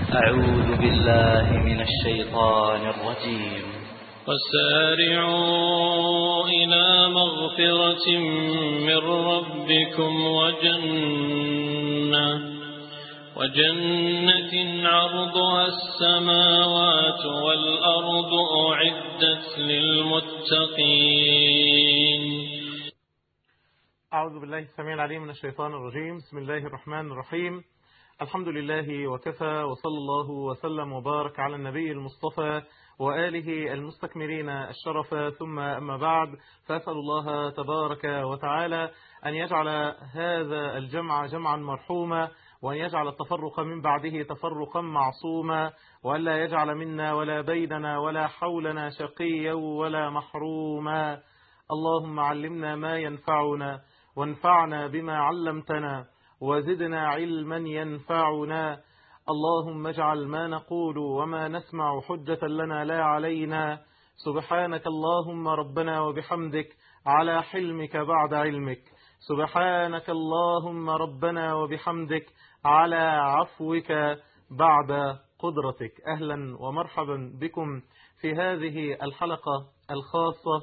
أعوذ بالله من الشيطان الرجيم. وسارعوا إلى مغفرة من ربكم وجنة عرضها السماوات والأرض أعدت للمتقين. أعوذ بالله السميع العليم من الشيطان الرجيم. بسم الله الرحمن الرحيم. الحمد لله وكفى، وصلى الله وسلم وبارك على النبي المصطفى وآله المستكملين الشرف، ثم أما بعد، فأسأل الله تبارك وتعالى أن يجعل هذا الجمع جمعا مرحوما، وأن يجعل التفرق من بعده تفرقا معصوما، وأن لا يجعل منا ولا بيننا ولا حولنا شقيا ولا محروما. اللهم علمنا ما ينفعنا، وانفعنا بما علمتنا، وزدنا علما ينفعنا. اللهم اجعل ما نقول وما نسمع حجة لنا لا علينا. سبحانك اللهم ربنا وبحمدك على حلمك بعد علمك. سبحانك اللهم ربنا وبحمدك على عفوك بعد قدرتك. أهلا ومرحبا بكم في هذه الحلقة الخاصة،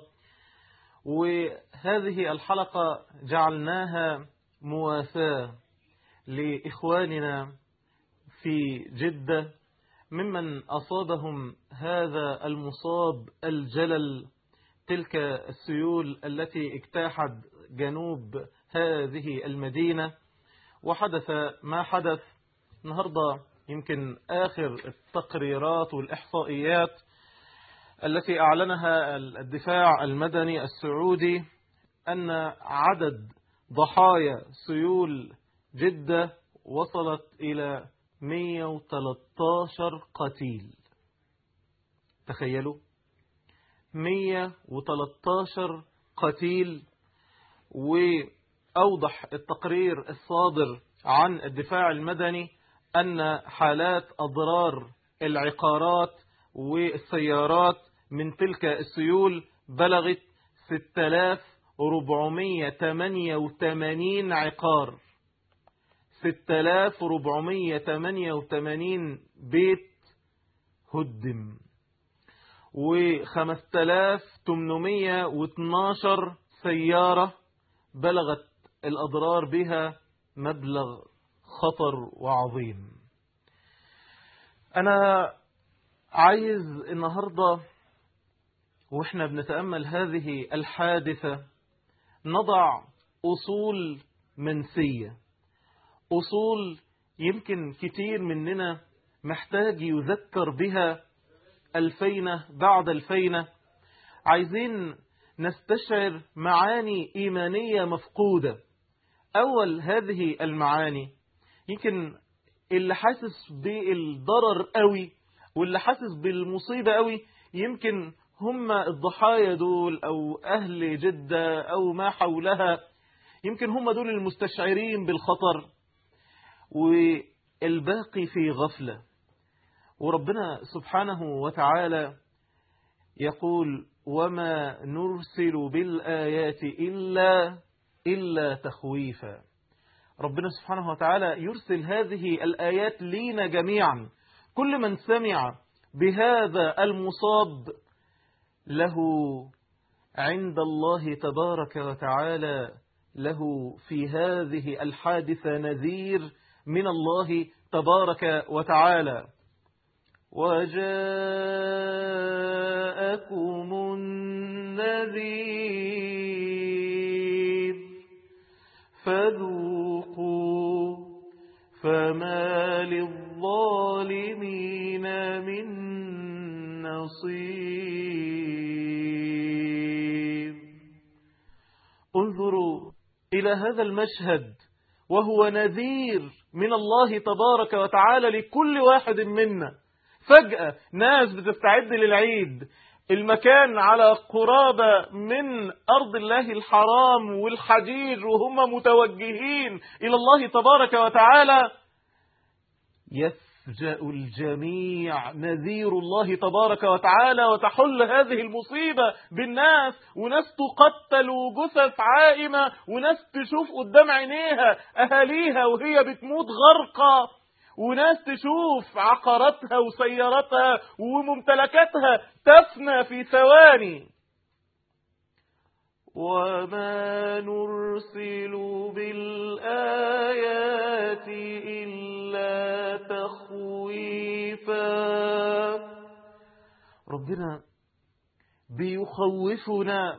وهذه الحلقة جعلناها مواساة لإخواننا في جدة ممن أصابهم هذا المصاب الجلل، تلك السيول التي اجتاحت جنوب هذه المدينة، وحدث ما حدث. النهاردة يمكن آخر التقريرات والإحصائيات التي أعلنها الدفاع المدني السعودي أن عدد ضحايا سيول جدة وصلت إلى 113 قتيل. تخيلوا 113 قتيل. وأوضح التقرير الصادر عن الدفاع المدني أن حالات أضرار العقارات والسيارات من تلك السيول بلغت 6488 عقار، 6488 بيت هدم، و5812 سيارة بلغت الأضرار بها مبلغ خطر وعظيم. أنا عايز النهاردة وإحنا بنتأمل هذه الحادثة نضع أصول منسية، أصول يمكن كتير مننا محتاج يذكر بها الفينة بعد الفينة. عايزين نستشعر معاني إيمانية مفقودة. أول هذه المعاني، يمكن اللي حاسس بالضرر قوي واللي حاسس بالمصيبة قوي يمكن هم الضحايا دول أو أهل جدة أو ما حولها، يمكن هم دول المستشعرين بالخطر، والباقي في غفلة. وربنا سبحانه وتعالى يقول: وما نرسل بالآيات إلا تخويفا. ربنا سبحانه وتعالى يرسل هذه الآيات لينا جميعا. كل من سمع بهذا المصاب له عند الله تبارك وتعالى له في هذه الحادثة نذير من الله تبارك وتعالى. وجاءكم النذير فذوقوا فما للظالمين من نصير. انظروا إلى هذا المشهد، وهو نذير من الله تبارك وتعالى لكل واحد منا. فجأة ناس بتستعد للعيد، المكان على قرابة من أرض الله الحرام والحجير، وهم متوجهين إلى الله تبارك وتعالى، يفجأ الجميع نذير الله تبارك وتعالى، وتحل هذه المصيبة بالناس، وناس تقتل وجثث عائمة، وناس تشوف قدام عينيها أهاليها وهي بتموت غرقة، وناس تشوف عقاراتها وسياراتها وممتلكاتها تفنى في ثواني. وما نرسل بالآيات إلا تخويفا. ربنا بيخوفنا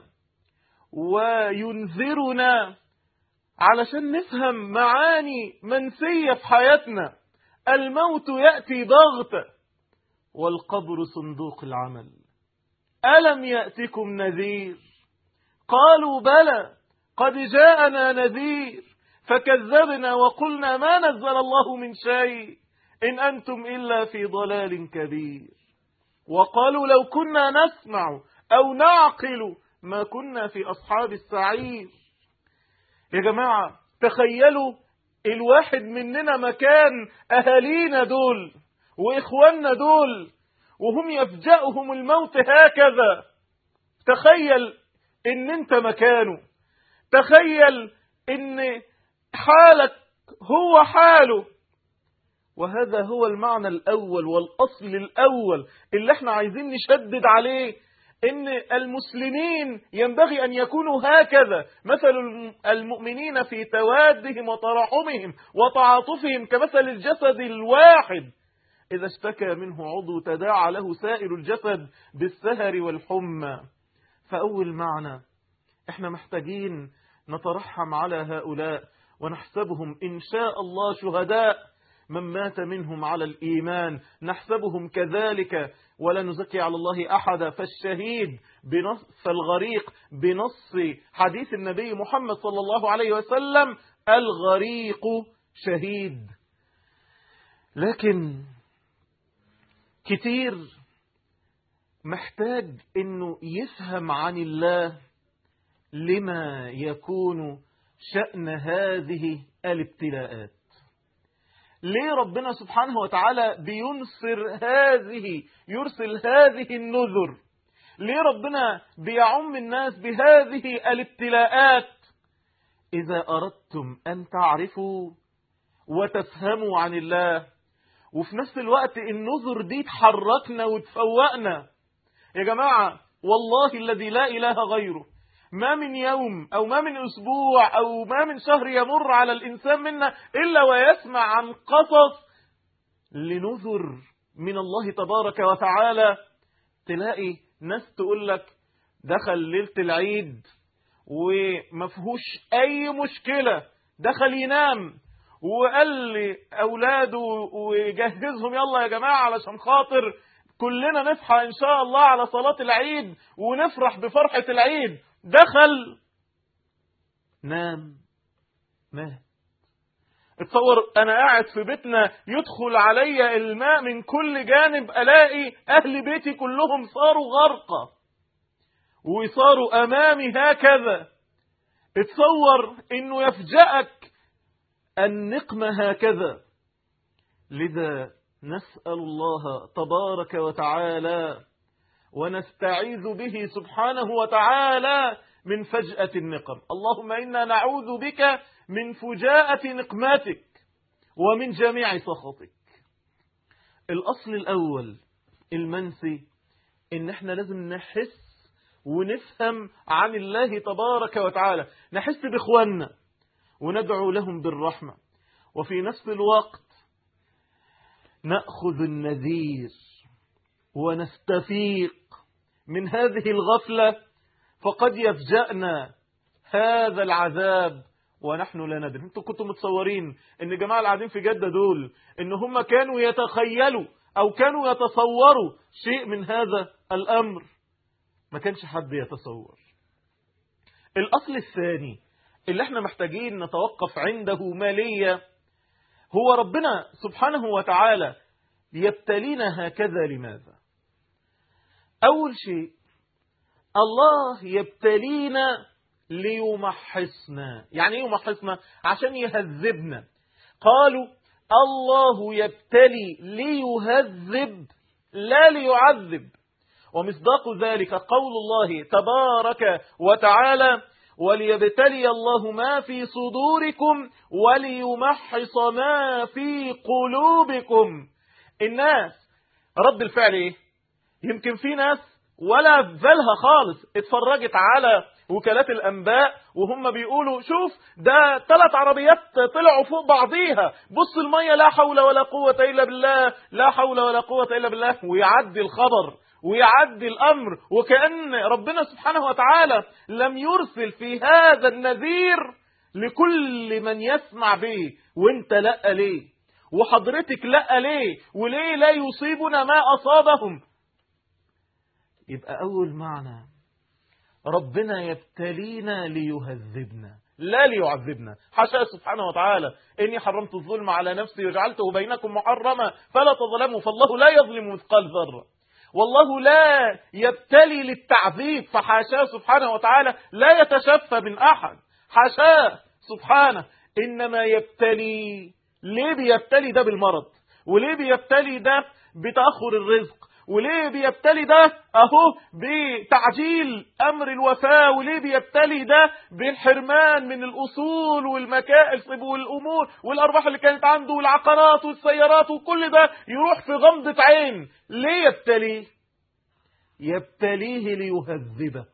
وينذرنا علشان نفهم معاني منسية في حياتنا. الموت يأتي ضغطة والقبر صندوق العمل. ألم يأتكم نذير؟ قالوا بلى قد جاءنا نذير فكذبنا وقلنا ما نزل الله من شيء إن أنتم إلا في ضلال كبير. وقالوا لو كنا نسمع أو نعقل ما كنا في أصحاب السعير. يا جماعة تخيلوا الواحد مننا مكان أهالينا دول وإخواننا دول وهم يفجأهم الموت هكذا. تخيل إن أنت مكانه، تخيل إن حالك هو حاله. وهذا هو المعنى الأول والأصل الأول اللي احنا عايزين نشدد عليه، إن المسلمين ينبغي أن يكونوا هكذا. مثل المؤمنين في توادهم وتراحمهم وتعاطفهم كمثل الجسد الواحد إذا اشتكى منه عضو تداعى له سائر الجسد بالسهر والحمى. فأول معنى احنا محتاجين نترحم على هؤلاء ونحسبهم إن شاء الله شهداء. من مات منهم على الإيمان نحسبهم كذلك ولا نزكي على الله أحدا. فالشهيد فالغريق بنص حديث النبي محمد صلى الله عليه وسلم الغريق شهيد. لكن كتير محتاج انه يفهم عن الله لما يكون شأن هذه الابتلاءات. ليه ربنا سبحانه وتعالى يرسل هذه النذر؟ ليه ربنا بيعم الناس بهذه الابتلاءات؟ إذا أردتم أن تعرفوا وتفهموا عن الله، وفي نفس الوقت النذر دي تحركنا وتفوقنا. يا جماعة والله الذي لا إله غيره، ما من يوم أو ما من أسبوع أو ما من شهر يمر على الإنسان منا إلا ويسمع عن قصص لنذر من الله تبارك وتعالى. تلاقي ناس تقول لك دخل ليلة العيد ومفهوش أي مشكلة، دخل ينام وقال لأولاده ويجهزهم يلا يا جماعة علشان خاطر كلنا نصحى إن شاء الله على صلاة العيد ونفرح بفرحة العيد. دخل نام مات. اتصور أنا قاعد في بيتنا يدخل علي الماء من كل جانب، ألاقي أهل بيتي كلهم صاروا غرقى وصاروا أمامي هكذا. اتصور إنه يفجأك النقمة هكذا. لذا نسأل الله تبارك وتعالى ونستعيذ به سبحانه وتعالى من فجأة النقم. اللهم إنا نعوذ بك من فجاءة نقمتك ومن جميع سخطك. الأصل الأول المنسي إن احنا لازم نحس ونفهم عن الله تبارك وتعالى، نحس بإخواننا وندعو لهم بالرحمة، وفي نفس الوقت نأخذ النذير ونستفيق من هذه الغفلة، فقد يفجأنا هذا العذاب ونحن لا ندري. انتوا كنتوا متصورين ان الجماعة اللي قاعدين في جدة دول ان هم كانوا يتخيلوا او كانوا يتصوروا شيء من هذا الامر؟ ما كانش حد يتصور. الاصل الثاني اللي احنا محتاجين نتوقف عنده مالية، هو ربنا سبحانه وتعالى يبتلينا هكذا لماذا؟ أول شيء الله يبتلينا ليمحصنا. يعني ايه يمحصنا؟ عشان يهذبنا. قالوا الله يبتلي ليهذب لا ليعذب. ومصداق ذلك قول الله تبارك وتعالى وليبتلي الله ما في صدوركم وليمحص ما في قلوبكم. الناس رد الفعل ايه؟ يمكن في ناس ولا بالها خالص اتفرجت على وكالات الأنباء وهم بيقولوا شوف ده 3 عربيات طلعوا فوق بعضيها، بص المية لا حول ولا قوة إلا بالله، لا حول ولا قوة إلا بالله، ويعدي الخبر ويعدي الأمر وكأن ربنا سبحانه وتعالى لم يرسل في هذا النذير لكل من يسمع به. وانت لأ ليه؟ وحضرتك لأ ليه؟ وليه لا يصيبنا ما أصابهم؟ يبقى أول معنى ربنا يبتلينا ليهذبنا لا ليعذبنا. حاشا سبحانه وتعالى إني حرمت الظلم على نفسي وجعلته بينكم محرما فلا تظلموا، فالله لا يظلم مثقال ذرة، والله لا يبتلي للتعذيب، فحاشا سبحانه وتعالى لا يتشفى من أحد، حاشا سبحانه، إنما يبتلي. ليه بيبتلي ده بالمرض؟ وليه بيبتلي ده بتأخر الرزق؟ وليه بيبتلي ده اهو بتعجيل امر الوفاة؟ وليه بيبتلي ده بالحرمان من الاصول والمكاسب والامور والارباح اللي كانت عنده والعقارات والسيارات وكل ده يروح في غمضة عين؟ ليه يبتليه؟ يبتليه ليهذبه،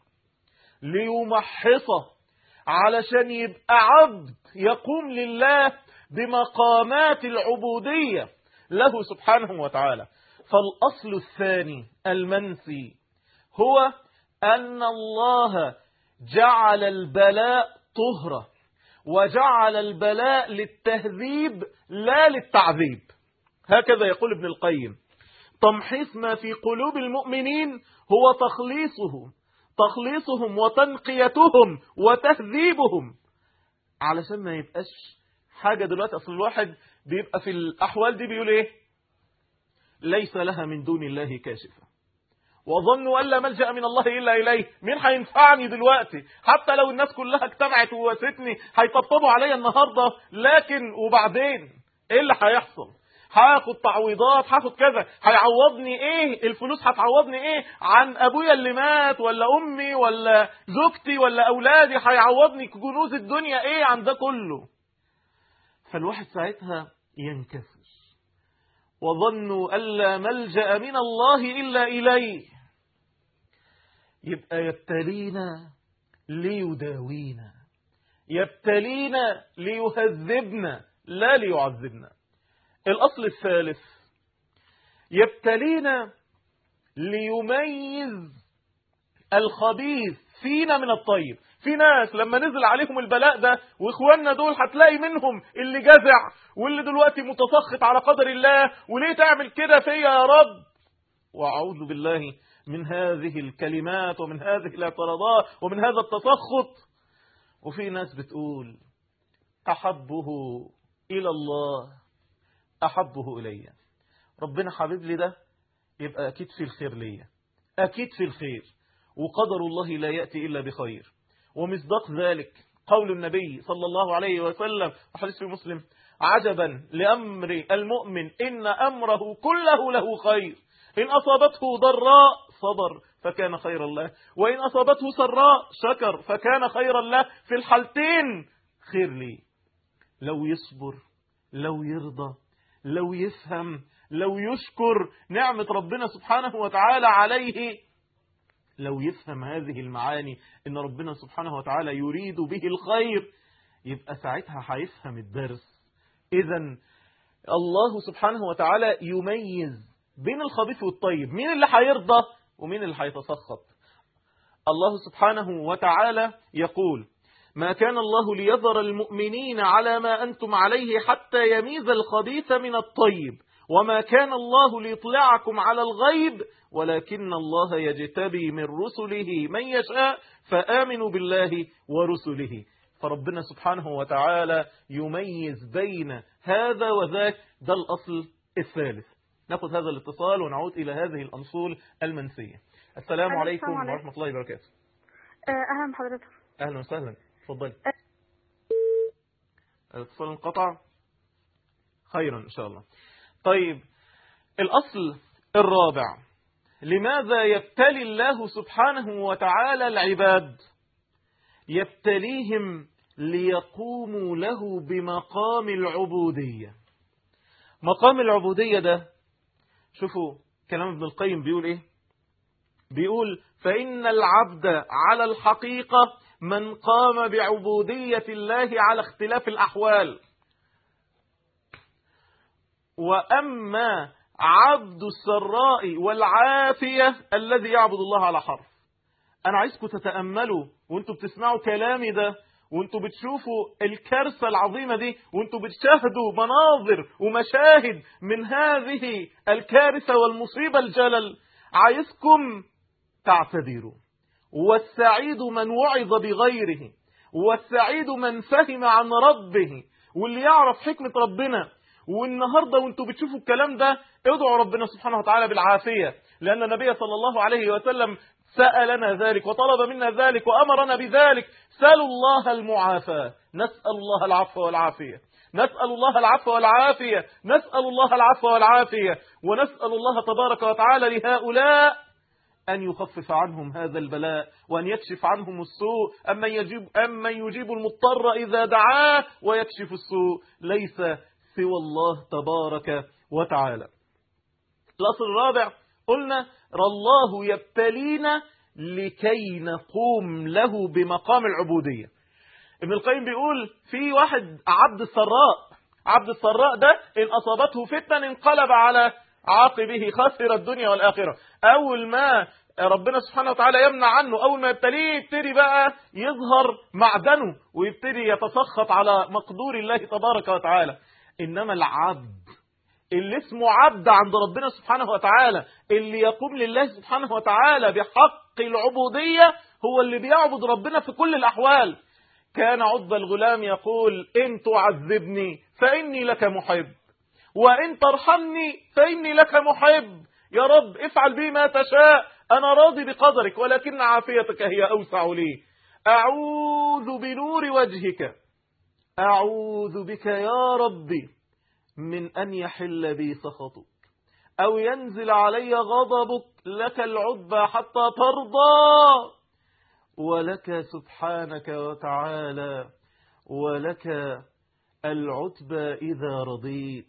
ليمحصه، علشان يبقى عبد يقوم لله بمقامات العبودية له سبحانه وتعالى. فالأصل الثاني المنسي هو أن الله جعل البلاء طهرة، وجعل البلاء للتهذيب لا للتعذيب. هكذا يقول ابن القيم: تمحيص ما في قلوب المؤمنين هو تخليصهم وتنقيتهم وتهذيبهم، علشان ما يبقاش حاجة. دلوقتي أصل الواحد بيبقى في الأحوال دي بيقول إيه؟ ليس لها من دون الله كاشفة، وظنوا أن لا ملجأ من الله إلا إليه. مين هينفعني دلوقتي؟ حتى لو الناس كلها اجتمعت ووستني هيطبطبوا عليا النهاردة، لكن وبعدين إيه اللي هيحصل؟ هاخد تعويضات، هاخد كذا، هيعوضني إيه؟ الفلوس هتعوضني إيه عن أبويا اللي مات، ولا أمي، ولا زوجتي، ولا أولادي؟ هيعوضني كنوز الدنيا إيه عن ده كله؟ فالواحد ساعتها ينكسر. وظنوا ألا ملجأ من الله إلا إليه. يبقى يبتلينا ليداوينا، يبتلينا ليهذبنا لا ليعذبنا. الأصل الثالث يبتلينا ليميز الخبيث فينا من الطيب. في ناس لما نزل عليهم البلاء ده، واخواننا دول هتلاقي منهم اللي جزع واللي دلوقتي متسخط على قدر الله، وليه تعمل كده فيا يا رب؟ وأعوذ بالله من هذه الكلمات ومن هذه الاعتراضات ومن هذا التسخط. وفي ناس بتقول أحبه إلى الله أحبه إلي. ربنا حبيب لي ده يبقى أكيد في الخير ليا، أكيد في الخير، وقدر الله لا يأتي إلا بخير. ومصداق ذلك قول النبي صلى الله عليه وسلم حديث في مسلم: عجبا لأمر المؤمن إن أمره كله له خير، إن أصابته ضراء صبر فكان خيرا له، وإن أصابته سراء شكر فكان خيرا له. في الحالتين خير لي. لو يصبر، لو يرضى، لو يفهم، لو يشكر نعمة ربنا سبحانه وتعالى عليه، لو يفهم هذه المعاني إن ربنا سبحانه وتعالى يريد به الخير، يبقى ساعتها هيفهم الدرس. إذن الله سبحانه وتعالى يميز بين الخبيث والطيب، مين اللي هيرضى ومين اللي هيتسخط. الله سبحانه وتعالى يقول: ما كان الله ليذر المؤمنين على ما أنتم عليه حتى يميز الخبيث من الطيب، وما كان الله ليطلعكم على الغيب ولكن الله يجتبي من رسله من يشاء فآمنوا بالله ورسله. فربنا سبحانه وتعالى يميز بين هذا وذاك. ده الأصل الثالث. نأخذ هذا الاتصال ونعود إلى هذه الأصول المنسية. السلام عليكم ورحمة الله وبركاته. أهلا بحضرتك. أهلا وسهلا، تفضلي. الاتصال انقطع، خيرا إن شاء الله. طيب، الأصل الرابع: لماذا يبتلي الله سبحانه وتعالى العباد؟ يبتليهم ليقوموا له بمقام العبودية. مقام العبودية ده، شوفوا كلام ابن القيم بيقول ايه؟ بيقول فإن العبد على الحقيقة من قام بعبودية الله على اختلاف الأحوال. وأما عبد السراء والعافية الذي يعبد الله على حرف. أنا عايزكم تتأملوا وانتوا بتسمعوا كلامي ده، وانتوا بتشوفوا الكارثة العظيمة دي، وانتوا بتشاهدوا مناظر ومشاهد من هذه الكارثة والمصيبة الجلل. عايزكم تعتبروا، والسعيد من وعظ بغيره، والسعيد من فهم عن ربه، واللي يعرف حكمة ربنا. والنهاردة وانتوا بتشوفوا الكلام ده ادعوا ربنا سبحانه وتعالى بالعافية، لأن النبي صلى الله عليه وسلم سألنا ذلك وطلب منا ذلك وأمرنا بذلك. سألوا الله المعافاة، نسأل الله العفو والعافية، نسأل الله العفو والعافية، نسأل الله العفو والعافية. ونسأل الله تبارك وتعالى لهؤلاء أن يخفف عنهم هذا البلاء، وأن يكشف عنهم السوء. أمن يجيب المضطر إذا دعاه ويكشف السوء ليس سوى الله تبارك وتعالى. الأصل الرابع قلنا الله يبتلينا لكي نقوم له بمقام العبودية. ابن القيم بيقول في واحد عبد السراء، عبد السراء ده إن أصابته فتنة انقلب على عاقبه، خسر الدنيا والآخرة. أول ما ربنا سبحانه وتعالى يمنع عنه، أول ما يبتليه يبتدي بقى يظهر معدنه ويبتدي يتسخط على مقدور الله تبارك وتعالى. إنما العبد اللي اسمه عبد عند ربنا سبحانه وتعالى، اللي يقوم لله سبحانه وتعالى بحق العبودية، هو اللي بيعبد ربنا في كل الأحوال. كان عض الغلام يقول إن تعذبني فإني لك محب، وإن ترحمني فإني لك محب. يا رب افعل بي ما تشاء، أنا راضي بقدرك، ولكن عافيتك هي أوسع لي. أعوذ بنور وجهك، أعوذ بك يا ربي من أن يحل بي سخطك أو ينزل علي غضبك، لك العتبى حتى ترضى، ولك سبحانك وتعالى، ولك العتبى إذا رضيت.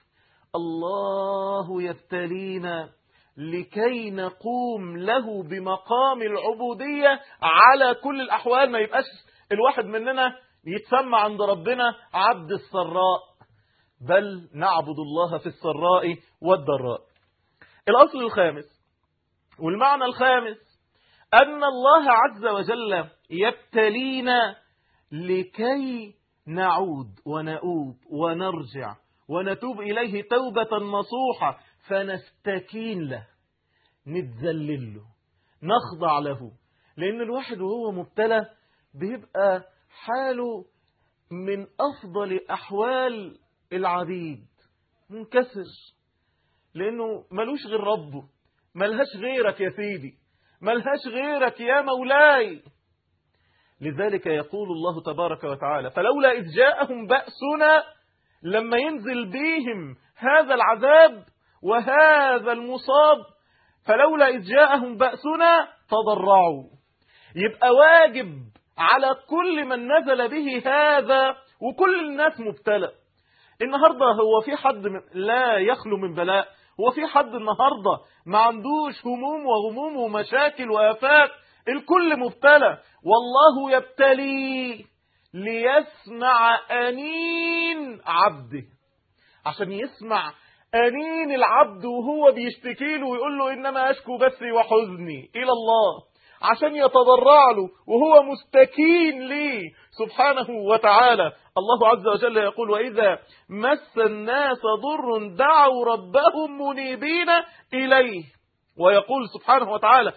الله يبتلينا لكي نقوم له بمقام العبودية على كل الأحوال. ما يبقاش الواحد مننا يتسمى عند ربنا عبد السراء، بل نعبد الله في السراء والضراء. الأصل الخامس والمعنى الخامس أن الله عز وجل يبتلينا لكي نعود ونؤوب ونرجع ونتوب إليه توبة نصوحة، فنستكين له، نتذلل له، نخضع له. لأن الواحد وهو مبتلى بيبقى حاله من أفضل أحوال العبيد، منكسر، لأنه ملوش غير ربه، ملهاش غيرك يا سيدي، ملهاش غيرك يا مولاي. لذلك يقول الله تبارك وتعالى فلولا إذ جاءهم بأسنا، لما ينزل بهم هذا العذاب وهذا المصاب، فلولا إذ جاءهم بأسنا تضرعوا. يبقى واجب على كل من نزل به هذا، وكل الناس مبتلى النهاردة. هو في حد لا يخلو من بلاء؟ هو في حد النهاردة ما عندوش هموم وغموم ومشاكل وآفات؟ الكل مبتلى. والله يبتلي ليسمع أنين عبده، عشان يسمع أنين العبد وهو بيشتكي له ويقول له إنما أشكو بثي وحزني إلى الله، عشان يتضرع له وهو مستكين ليه سبحانه وتعالى. الله عز وجل يقول وإذا مس الناس ضر دعوا ربهم منيبين إليه. ويقول سبحانه وتعالى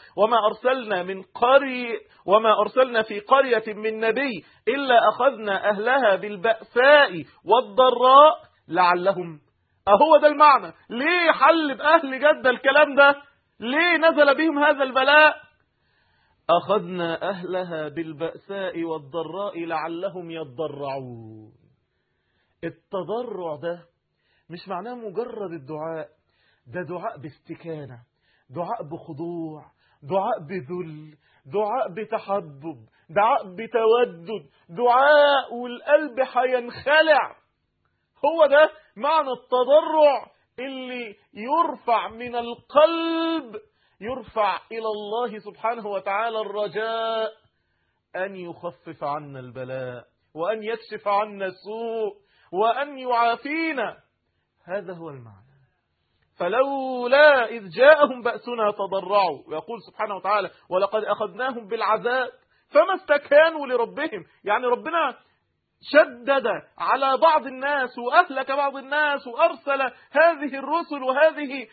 وما أرسلنا في قرية من نبي إلا أخذنا أهلها بالبأساء والضراء لعلهم. أهو ده المعنى. ليه حل بأهل جدة الكلام ده؟ ليه نزل بهم هذا البلاء؟ أخذنا أهلها بالبأساء والضراء لعلهم يضرعون. التضرع ده مش معناه مجرد الدعاء، ده دعاء باستكانة، دعاء بخضوع، دعاء بذل، دعاء بتحبب، دعاء بتودد، دعاء والقلب هينخلع. هو ده معنى التضرع اللي يرفع من القلب، يرفع إلى الله سبحانه وتعالى الرجاء أن يخفف عنا البلاء، وأن يكشف عنا السوء، وأن يعافينا. هذا هو المعنى. فلولا إذ جاءهم بأسنا تضرعوا، ويقول سبحانه وتعالى ولقد أخذناهم بالعذاب فما استكانوا لربهم. يعني ربنا شدد على بعض الناس وأهلك بعض الناس وأرسل هذه الرسل وهذه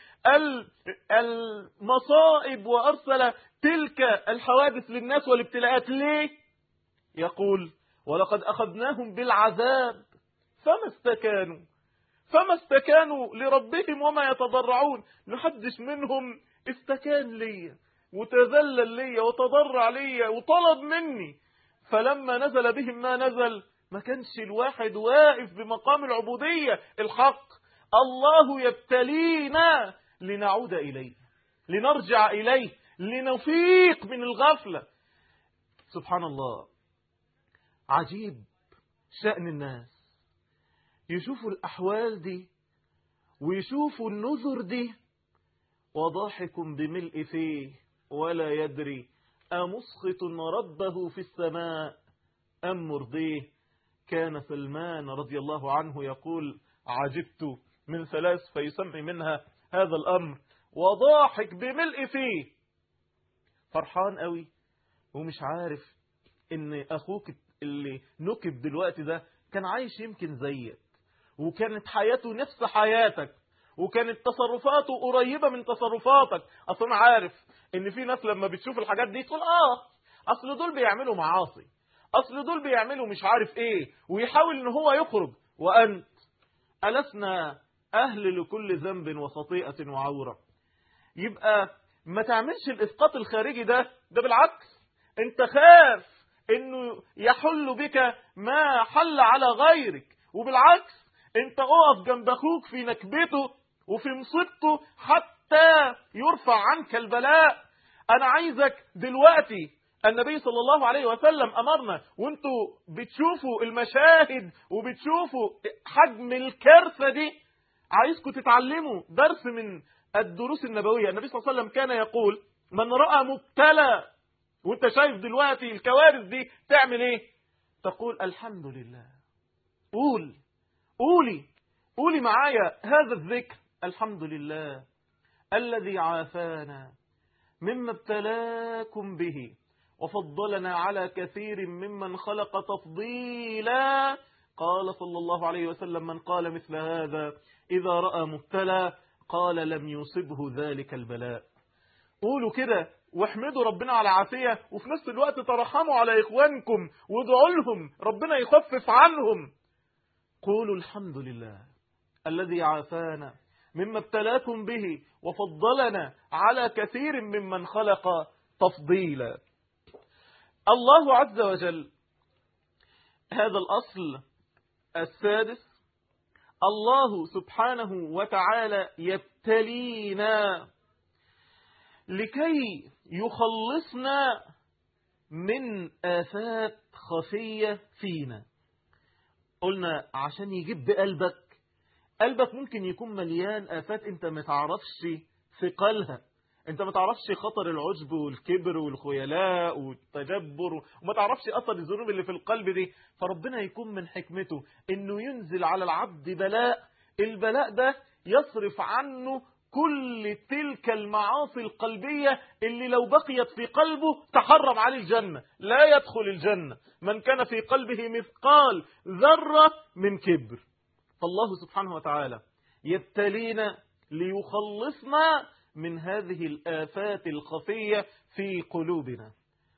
المصائب وأرسل تلك الحوادث للناس والابتلاءات. ليه؟ يقول ولقد أخذناهم بالعذاب فما استكانوا لربهم وما يتضرعون. محدش منهم استكان لي وتذلل لي وتضرع لي وطلب مني. فلما نزل بهم ما نزل ما كانش الواحد واقف بمقام العبودية الحق. الله يبتلينا لنعود إليه، لنرجع إليه، لنفيق من الغفلة. سبحان الله، عجيب شأن الناس يشوفوا الأحوال دي ويشوفوا النذر دي، وضاحك بملء فيه ولا يدري أمسخط ربه في السماء أم مرضيه. كان سلمان رضي الله عنه يقول عجبت من ثلاث فيسمي منها هذا الأمر، وضاحك بملء فيه، فرحان قوي ومش عارف ان أخوك اللي نكب دلوقتي ده كان عايش يمكن زيك، وكانت حياته نفس حياتك، وكانت تصرفاته قريبة من تصرفاتك. أصلا عارف ان في ناس لما بتشوف الحاجات دي تقول أصل دول بيعملوا معاصي، أصل دول بيعملوا مش عارف إيه، ويحاول إن هو يخرج. وأنت ألسنا أهل لكل ذنب وخطيئة وعورة. يبقى ما تعملش الإسقاط الخارجي ده بالعكس، أنت خاف إنه يحل بك ما حل على غيرك، وبالعكس أنت أقف جنب أخوك في نكبته وفي مصيبته حتى يرفع عنك البلاء. أنا عايزك دلوقتي، النبي صلى الله عليه وسلم أمرنا، وانتوا بتشوفوا المشاهد وبتشوفوا حجم الكارثة دي، عايزكم تتعلموا درس من الدروس النبوية. النبي صلى الله عليه وسلم كان يقول من رأى مبتلى، وانت شايف دلوقتي الكوارث دي تعمل ايه؟ تقول الحمد لله. قولي معايا هذا الذكر: الحمد لله الذي عافانا مما ابتلاكم به وفضلنا على كثير ممن خلق تفضيلا. قال صلى الله عليه وسلم من قال مثل هذا إذا رأى مبتلى قال لم يصبه ذلك البلاء. قولوا كده واحمدوا ربنا على عافية، وفي نفس الوقت ترحموا على إخوانكم وادعوا لهم ربنا يخفف عنهم. قولوا الحمد لله الذي عافانا مما ابتلاكم به وفضلنا على كثير ممن خلق تفضيلا. الله عز وجل، هذا الأصل السادس، الله سبحانه وتعالى يبتلينا لكي يخلصنا من آفات خفية فينا. قلنا عشان يجيب قلبك ممكن يكون مليان آفات انت ما تعرفش ثقلها، انت ما تعرفش خطر العجب والكبر والخيلاء والتجبر، وما تعرفش اثر الذنوب اللي في القلب دي. فربنا يكون من حكمته انه ينزل على العبد بلاء، البلاء ده يصرف عنه كل تلك المعاصي القلبية اللي لو بقيت في قلبه تحرم عليه الجنة، لا يدخل الجنة من كان في قلبه مثقال ذرة من كبر. فالله سبحانه وتعالى يبتلينا ليخلصنا من هذه الآفات الخفية في قلوبنا.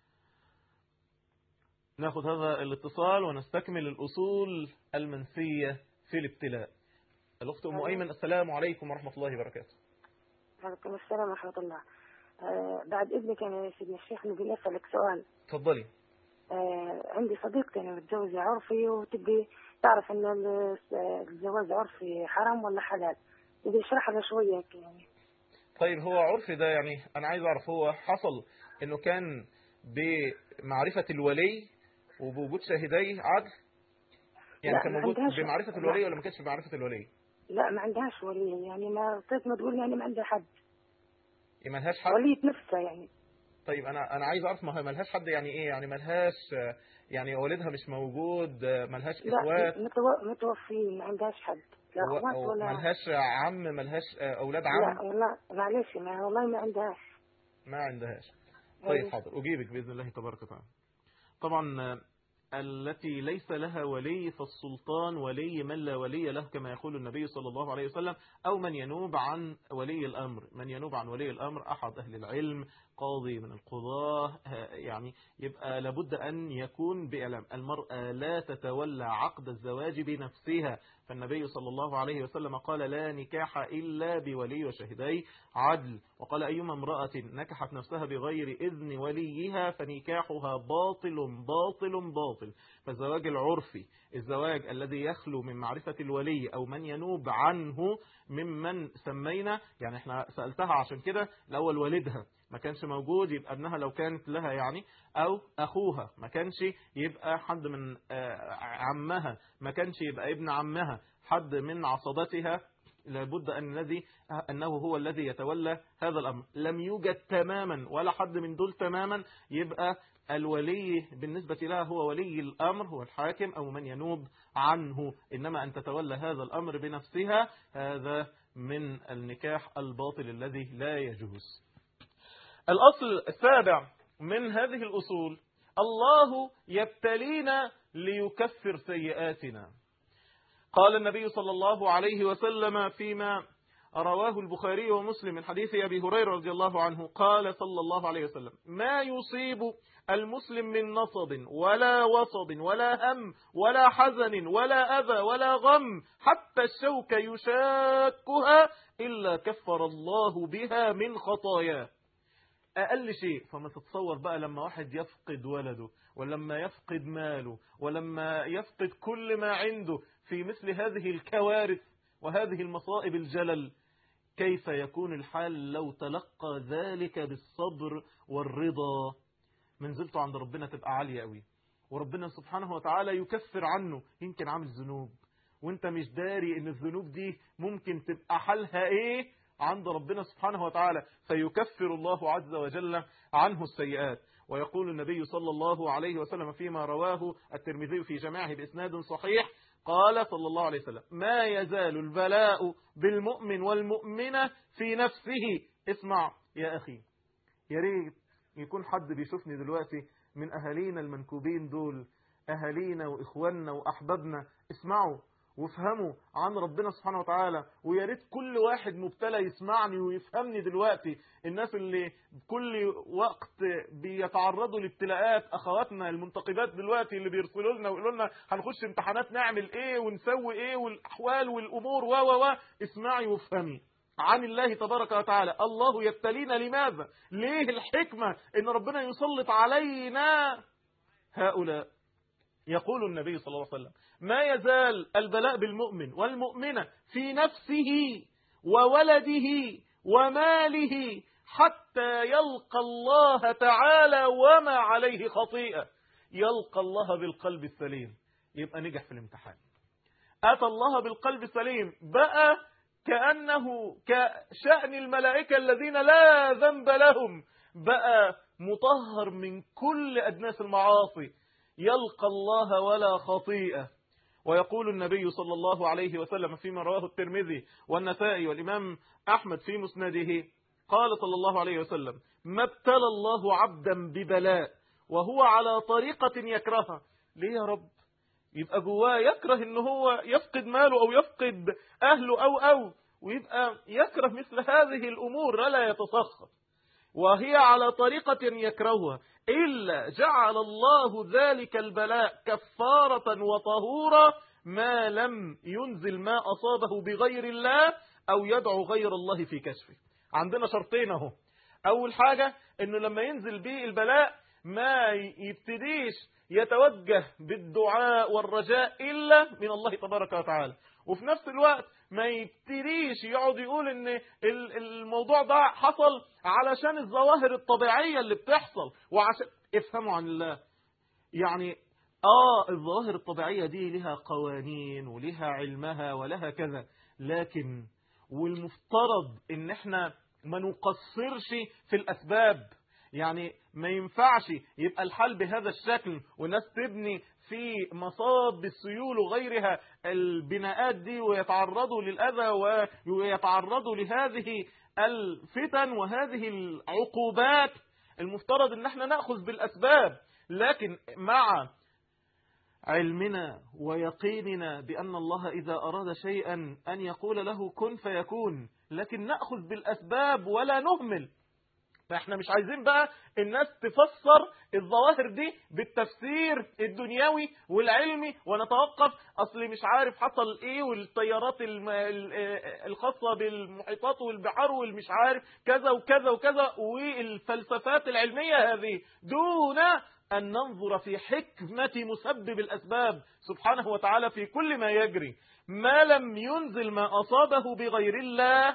ناخذ هذا الاتصال ونستكمل الأصول المنسية في الابتلاء. الأخت أم أيمن، السلام عليكم ورحمة الله وبركاته. وعليكم السلام ورحمة الله. بعد إذنك يا سيدنا الشيخ نبي أسألك سؤال. تفضلي. عندي صديقتي أنا متجوزة عرفي، وتبي تعرف إن الجواز عرفي حرام ولا حلال، تبي اشرح لها شوية يعني. طيب هو عرف ده يعني أنا عايز أعرف هو حصل إنه كان بمعرفة الولي وبوجود شاهدي عدل؟ يعني لا كان ما موجود عندهاش. بمعرفة لا الولي ولا ما كانش بمعرفة الولي؟ لا ما عندهاش ولي، يعني ما كيف ما تقول يعني ما عندها حد. ما لهاش حد؟ ولية نفسها يعني. طيب أنا عايز أعرف ما لهاش حد يعني إيه؟ يعني ما لهاش يعني والدها مش موجود، ما لهاش لا إخوات، متوفين، ما عندهاش حد، لا اخوات أو ما ولا. لهاش عم، ما لهاش أولاد عم؟ لا والله معلش، ما والله ما عندهاش. ما عندهاش. طيب ايوه. حاضر أجيبك بإذن الله تبارك وتعالى. طبعا التي ليس لها ولي فالسلطان ولي من لا ولي له كما يقول النبي صلى الله عليه وسلم، أو من ينوب عن ولي الأمر. من ينوب عن ولي الأمر أحد أهل العلم، قاضي من القضاة، يعني يبقى لابد أن يكون بإعلام. المرأة لا تتولى عقد الزواج بنفسها، فالنبي صلى الله عليه وسلم قال لا نكاح إلا بولي وشهدي عدل، وقال أيما امرأة نكحت نفسها بغير إذن وليها فنكاحها باطل باطل باطل. فالزواج العرفي، الزواج الذي يخلو من معرفة الولي أو من ينوب عنه ممن سمينا، يعني احنا سألتها عشان كده الأول والدها ما كانش موجود يبقى ابنها لو كانت لها يعني، أو أخوها ما كانش يبقى حد من عمها، ما كانش يبقى ابن عمها، حد من عصبتها، لابد أنه هو الذي يتولى هذا الأمر. لم يوجد تماما ولا حد من دول تماما، يبقى الولي بالنسبة لها هو ولي الأمر، هو الحاكم أو من ينوب عنه. إنما أن تتولى هذا الأمر بنفسها هذا من النكاح الباطل الذي لا يجوز. الأصل السابع من هذه الأصول: الله يبتلينا ليكفر سيئاتنا. قال النبي صلى الله عليه وسلم فيما رواه البخاري ومسلم من حديث أبي هريرة رضي الله عنه، قال صلى الله عليه وسلم: ما يصيب المسلم من نصب ولا وصب ولا هم ولا حزن ولا أذى ولا غم حتى الشوك يشاكها إلا كفر الله بها من خطاياه. أقل شيء. فما تتصور بقى لما واحد يفقد ولده، ولما يفقد ماله، ولما يفقد كل ما عنده في مثل هذه الكوارث وهذه المصائب الجلل، كيف يكون الحال لو تلقى ذلك بالصبر والرضا؟ منزلته عند ربنا تبقى عالية قوي، وربنا سبحانه وتعالى يكفر عنه. يمكن عامل ذنوب وانت مش داري ان الذنوب دي ممكن تبقى حالها ايه عند ربنا سبحانه وتعالى، فيكفر الله عز وجل عنه السيئات. ويقول النبي صلى الله عليه وسلم فيما رواه الترمذي في جماعه بإسناد صحيح، قال صلى الله عليه وسلم: ما يزال البلاء بالمؤمن والمؤمنة في نفسه. اسمع يا أخي، يا ريت يكون حد بيشوفني دلوقتي من أهالينا المنكوبين دول، أهالينا وإخواننا وأحبابنا، اسمعوا وافهموا عن ربنا سبحانه وتعالى. ويا ريت كل واحد مبتلى يسمعني ويفهمني دلوقتي. الناس اللي كل وقت بيتعرضوا لابتلاءات، اخواتنا المنتقبات دلوقتي اللي بيرسلوا لنا ويقولوا لنا هنخش امتحانات نعمل ايه ونسوي ايه والاحوال والامور اسمعي وافهمي عن الله تبارك وتعالى. الله يبتلينا لماذا؟ ليه الحكمة ان ربنا يسلط علينا هؤلاء؟ يقول النبي صلى الله عليه وسلم: ما يزال البلاء بالمؤمن والمؤمنة في نفسه وولده وماله حتى يلقى الله تعالى وما عليه خطيئة. يلقى الله بالقلب السليم، يبقى نجح في الامتحان. أتى الله بالقلب السليم بقى كأنه كشأن الملائكة الذين لا ذنب لهم، بقى مطهر من كل أدناس المعاصي، يلقى الله ولا خطيئة. ويقول النبي صلى الله عليه وسلم فيما رواه الترمذي والنسائي والإمام أحمد في مسنده، قال صلى الله عليه وسلم: ما ابتلى الله عبدا ببلاء وهو على طريقة يكرهها. ليه يا رب؟ يبقى جواه يكره ان هو يفقد ماله او يفقد اهله او ويبقى يكره مثل هذه الامور لا يتسخط، وهي على طريقة يكرهها، إلا جعل الله ذلك البلاء كفارة وطهورا ما لم ينزل ما أصابه بغير الله أو يدعو غير الله في كشفه. عندنا شرطين اهو. أول حاجة إنه لما ينزل به البلاء ما يبتديش يتوجه بالدعاء والرجاء إلا من الله تبارك وتعالى. وفي نفس الوقت ما يبتديش يقعد يقول ان الموضوع ده حصل علشان الظواهر الطبيعية اللي بتحصل وعشان افهموا عن الله. يعني الظواهر الطبيعية دي لها قوانين ولها علمها ولها كذا، لكن والمفترض ان احنا ما نقصرش في الأسباب. يعني ما ينفعش يبقى الحال بهذا الشكل والناس تبني في مصاب السيول وغيرها البناءات دي ويتعرضوا للأذى ويتعرضوا لهذه الفتن وهذه العقوبات. المفترض ان احنا نأخذ بالأسباب، لكن مع علمنا ويقيننا بأن الله إذا أراد شيئا أن يقول له كن فيكون، لكن نأخذ بالأسباب ولا نهمل. فإحنا مش عايزين بقى الناس تفسر الظواهر دي بالتفسير الدنيوي والعلمي ونتوقف أصلي مش عارف حصل إيه والطيارات الخاصة بالمحيطات والبحار والمش عارف كذا وكذا وكذا والفلسفات العلمية هذه، دون أن ننظر في حكمة مسبب الأسباب سبحانه وتعالى في كل ما يجري. ما لم ينزل ما أصابه بغير الله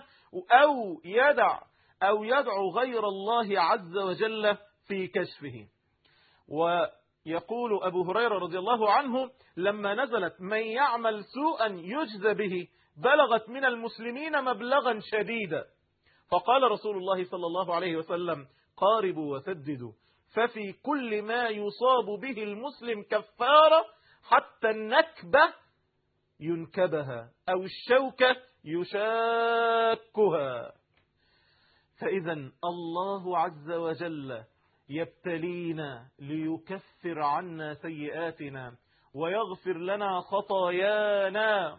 أو يدعو غير الله عز وجل في كشفه. ويقول أبو هريرة رضي الله عنه لما نزلت من يعمل سوءا يجزى به بلغت من المسلمين مبلغا شديدا، فقال رسول الله صلى الله عليه وسلم قاربوا وسددوا، ففي كل ما يصاب به المسلم كفارة حتى النكبة ينكبها أو الشوكة يشاكها. فإذا الله عز وجل يبتلينا ليكفر عنا سيئاتنا ويغفر لنا خطايانا.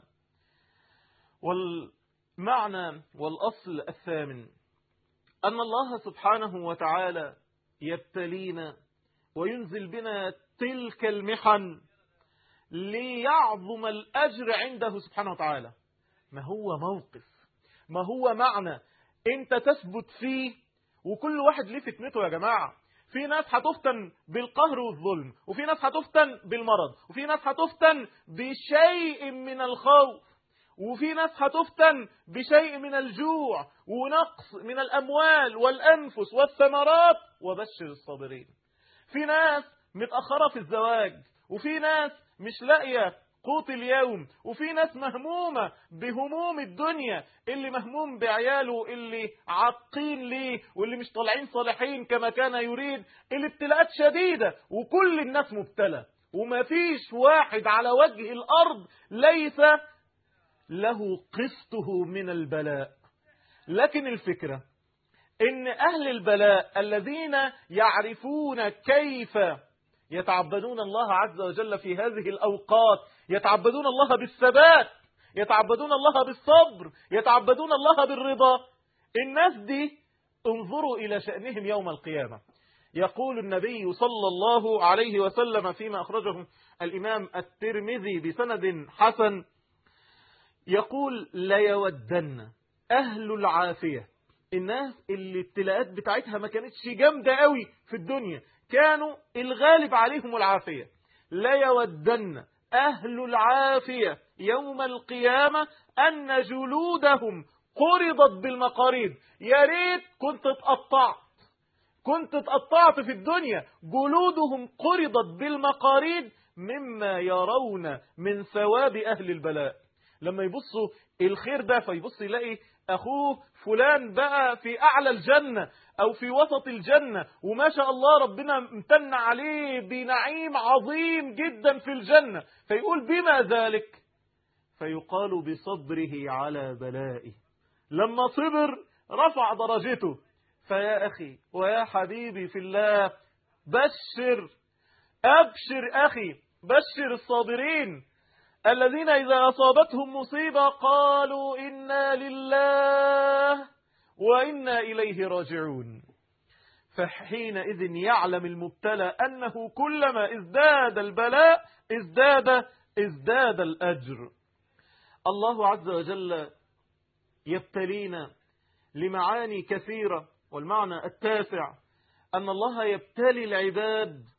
والمعنى والأصل الثامن أن الله سبحانه وتعالى يبتلينا وينزل بنا تلك المحن ليعظم الأجر عنده سبحانه وتعالى. ما هو موقف، ما هو معنى انت تثبت فيه، وكل واحد ليه فتنته يا جماعة. في ناس هتفتن بالقهر والظلم، وفي ناس هتفتن بالمرض، وفي ناس هتفتن بشيء من الخوف، وفي ناس هتفتن بشيء من الجوع ونقص من الأموال والأنفس والثمرات. وبشر الصابرين. في ناس متأخرة في الزواج، وفي ناس مش لاقية قوت اليوم، وفي ناس مهمومة بهموم الدنيا، اللي مهموم بعياله اللي عاقين ليه واللي مش طالعين صالحين كما كان يريد. الابتلاءات شديدة وكل الناس مبتلى، وما فيش واحد على وجه الأرض ليس له قسطه من البلاء. لكن الفكرة إن أهل البلاء الذين يعرفون كيف يتعبدون الله عز وجل في هذه الأوقات، يتعبدون الله بالثبات، يتعبدون الله بالصبر، يتعبدون الله بالرضا. الناس دي انظروا إلى شأنهم يوم القيامة. يقول النبي صلى الله عليه وسلم فيما أخرجه الإمام الترمذي بسند حسن، يقول ليودن أهل العافية، الناس اللي الابتلاءات بتاعتها ما كانتش جامدة قوي في الدنيا، كانوا الغالب عليهم العافية، ليودن أهل العافية يوم القيامة أن جلودهم قرضت بالمقاريض. يا ريت كنت اتقطعت في الدنيا. جلودهم قرضت بالمقاريض مما يرون من ثواب أهل البلاء. لما يبصوا الخير ده فيبص يلاقي أخوه فلان بقى في أعلى الجنة أو في وسط الجنة، وما شاء الله ربنا امتن عليه بنعيم عظيم جدا في الجنة، فيقول بما ذلك؟ فيقال بصبره على بلائه. لما صبر رفع درجته. فيا أخي ويا حبيبي في الله، أبشر أخي، بشر الصابرين الذين إذا أصابتهم مصيبة قالوا إنا لله وإنا إليه راجعون. فحينئذ يعلم المبتلى أنه كلما ازداد البلاء ازداد الأجر. الله عز وجل يبتلينا لمعاني كثيرة، والمعنى التاسع أن الله يبتلي العباد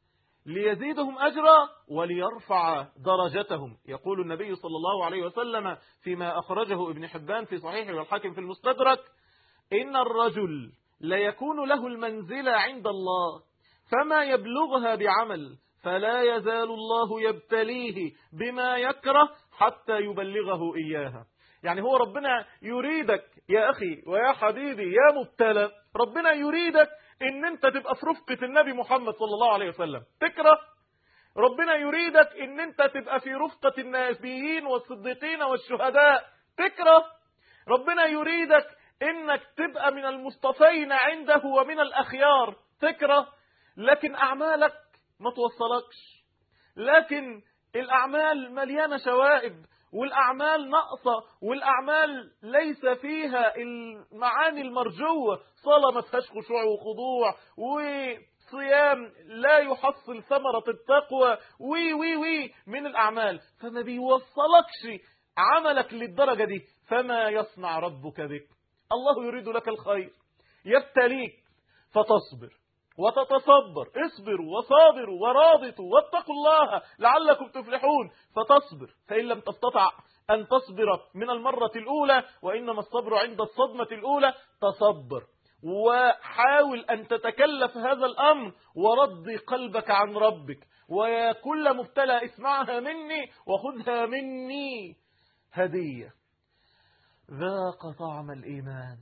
ليزيدهم أجرا وليرفع درجتهم. يقول النبي صلى الله عليه وسلم فيما أخرجه ابن حبان في صحيحه والحاكم في المستدرك: إن الرجل ليكون له المنزلة عند الله فما يبلغها بعمل فلا يزال الله يبتليه بما يكره حتى يبلغه إياها. يعني هو ربنا يريدك يا أخي ويا حبيبي يا مبتلى، ربنا يريدك إن أنت تبقى في رفقة النبي محمد صلى الله عليه وسلم، تكره. ربنا يريدك إن أنت تبقى في رفقة النبيين والصديقين والشهداء، تكره. ربنا يريدك إنك تبقى من المصطفين عنده ومن الأخيار، تكره. لكن أعمالك ما توصلكش، لكن الأعمال مليانة شوائب، والأعمال ناقصة، والأعمال ليس فيها المعاني المرجوة. صلاة ما فيهاش خشوع وخضوع، وصيام لا يحصل ثمرة التقوى، وي من الأعمال، فما بيوصلكش عملك للدرجة دي. فما يصنع ربك بك؟ الله يريد لك الخير، يبتليك فتصبر وتتصبر. اصبروا وصابروا ورابطوا واتقوا الله لعلكم تفلحون. فتصبر، فإن لم تستطع أن تصبر من المرة الأولى، وإنما الصبر عند الصدمة الأولى، تصبر وحاول أن تتكلف هذا الأمر ورضي قلبك عن ربك. ويا كل مبتلى اسمعها مني وخذها مني هدية. ذاق طعم الإيمان،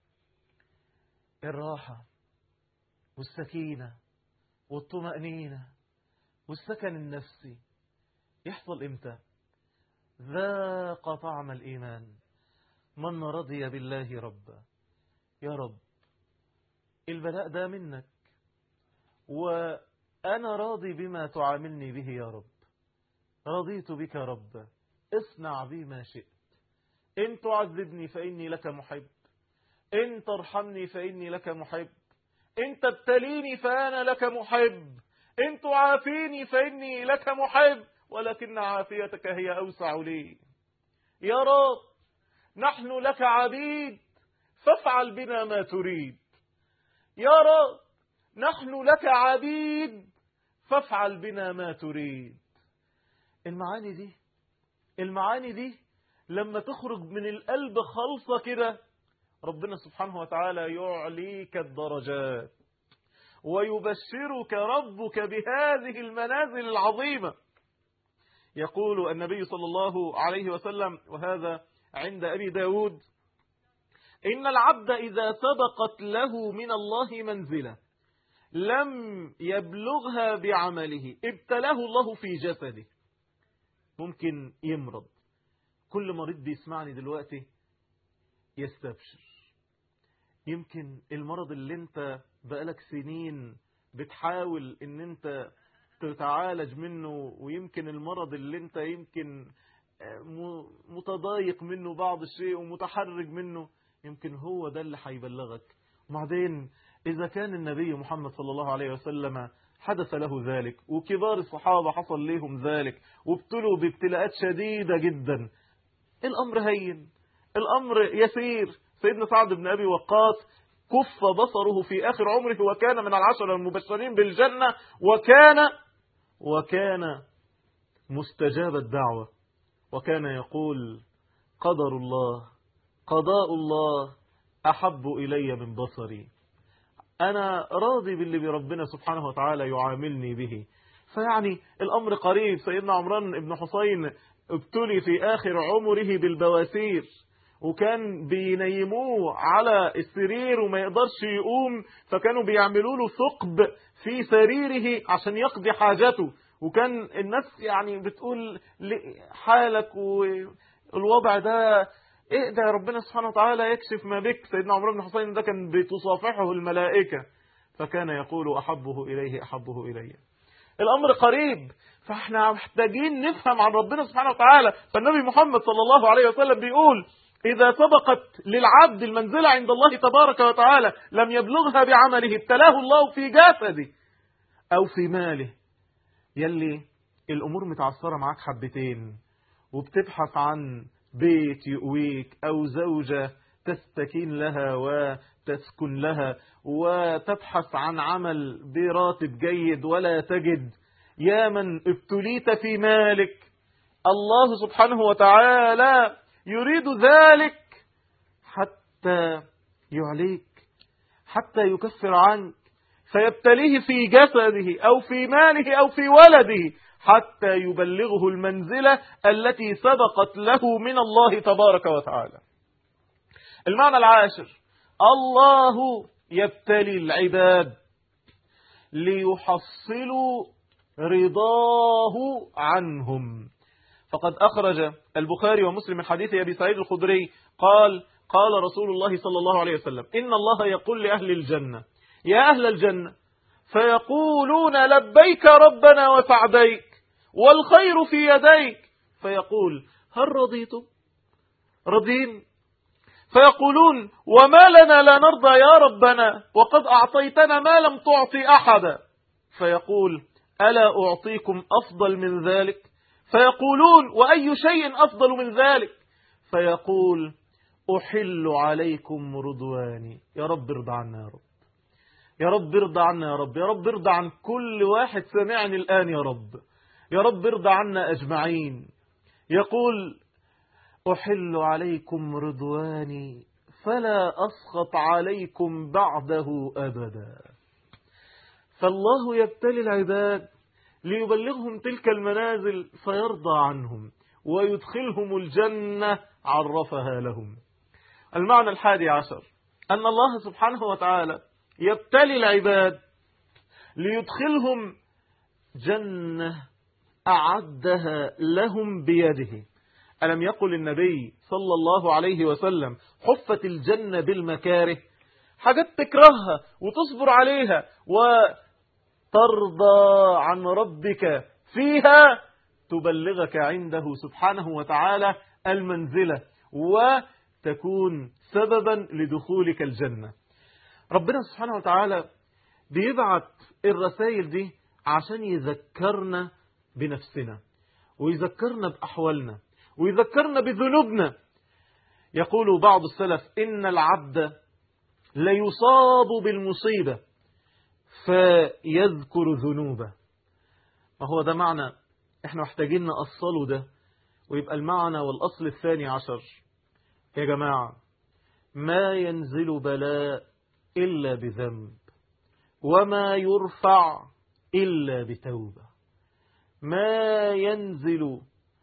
الراحة والسكينة والطمأنينة والسكن النفسي يحصل إمتى؟ ذاق طعم الإيمان من رضي بالله ربا. يا رب البلاء ده منك، وأنا راضي بما تعاملني به يا رب. رضيت بك ربا، اصنع بي ما شئت. إن تعذبني فإني لك محب، إن ترحمني فإني لك محب، إن تبتليني فأنا لك محب، إن تعافيني فإني لك محب، ولكن عافيتك هي أوسع لي. يا رب نحن لك عبيد فافعل بنا ما تريد. يا رب نحن لك عبيد فافعل بنا ما تريد. المعاني دي لما تخرج من القلب خالصة كده، ربنا سبحانه وتعالى يعليك الدرجات ويبشرك ربك بهذه المنازل العظيمة. يقول النبي صلى الله عليه وسلم، وهذا عند أبي داود: إن العبد إذا سبقت له من الله منزلة لم يبلغها بعمله ابتلاه الله في جسده. ممكن يمرض. كل مريض بيسمعني دلوقتي يستبشر. يمكن المرض اللي انت بقالك سنين بتحاول ان انت تتعالج منه، ويمكن المرض اللي انت يمكن متضايق منه بعض الشيء ومتحرج منه، يمكن هو ده اللي هيبلغك. وبعدين إذا كان النبي محمد صلى الله عليه وسلم حدث له ذلك، وكبار الصحابة حصل لهم ذلك، وابتلوا بابتلاءات شديدة جدا، الأمر هين، الأمر يسير. سيدنا سعد بن أبي وقاص كف بصره في آخر عمره، وكان من العشرة المبشرين بالجنة، وكان مستجاب الدعوة، وكان يقول: قدر الله، قضاء الله أحب إلي من بصري. أنا راضي باللي بربنا سبحانه وتعالى يعاملني به. فيعني الأمر قريب. سيدنا عمران بن حسين ابتلي في آخر عمره بالبواسير، وكان بينيموه على السرير وما يقدرش يقوم، فكانوا بيعملوا له ثقب في سريره عشان يقضي حاجته. وكان الناس يعني بتقول حالك والوضع ده ايه ده، ربنا سبحانه وتعالى يكشف ما بك. سيدنا عمران بن حسين ده كان بتصافحه الملائكة، فكان يقول: أحبه إليه أحبه إليه. الأمر قريب، فاحنا محتاجين نفهم عن ربنا سبحانه وتعالى. فالنبي محمد صلى الله عليه وسلم بيقول: إذا سبقت للعبد المنزلة عند الله تبارك وتعالى لم يبلغها بعمله ابتلاه الله في جسده أو في ماله. يلي الأمور متعصرة معاك حبتين، وبتبحث عن بيت يؤويك، أو زوجة تستكين لها وتسكن لها، وتبحث عن عمل براتب جيد ولا تجد، يا من ابتليت في مالك، الله سبحانه وتعالى يريد ذلك حتى يعليك، حتى يكفر عنك، فيبتليه في جسده أو في ماله أو في ولده حتى يبلغه المنزلة التي سبقت له من الله تبارك وتعالى. المعنى العاشر: الله يبتلي العباد ليحصلوا رضاه عنهم. فقد أخرج البخاري ومسلم من حديث أبي سعيد الخدري قال: قال رسول الله صلى الله عليه وسلم: إن الله يقول لأهل الجنة: يا أهل الجنة، فيقولون لبيك ربنا وسعديك والخير في يديك، فيقول: هل رضيتم؟ رضين؟ فيقولون: وما لنا لا نرضى يا ربنا وقد أعطيتنا ما لم تعطي أحدا. فيقول: ألا أعطيكم أفضل من ذلك؟ فيقولون: وأي شيء أفضل من ذلك؟ فيقول: أحل عليكم رضواني. يا رب ارضى عنا يا رب، يا رب ارضى عنا يا رب، يا رب ارضى عن كل واحد سمعني الآن يا رب، يا رب ارضى عنا أجمعين. يقول: أحل عليكم رضواني فلا أسخط عليكم بعده أبدا. فالله يبتلي العباد ليبلغهم تلك المنازل فيرضى عنهم ويدخلهم الجنة عرفها لهم. المعنى 11: أن الله سبحانه وتعالى يبتلي العباد ليدخلهم جنة أعدها لهم بيده. ألم يقل النبي صلى الله عليه وسلم: حفت الجنة بالمكاره؟ حاجات تكرهها وتصبر عليها وترضى عن ربك فيها تبلغك عنده سبحانه وتعالى المنزلة وتكون سببا لدخولك الجنة. ربنا سبحانه وتعالى بيبعت الرسائل دي عشان يذكرنا بنفسنا ويذكرنا بأحوالنا ويذكرنا بذنوبنا. يقول بعض السلف: إن العبد ليصاب بالمصيبة فيذكر ذنوبه. وهو ده معنى احنا محتاجين نأصله ده، ويبقى المعنى والأصل 12: يا جماعة، ما ينزل بلاء إلا بذنب، وما يرفع إلا بتوبة. ما ينزل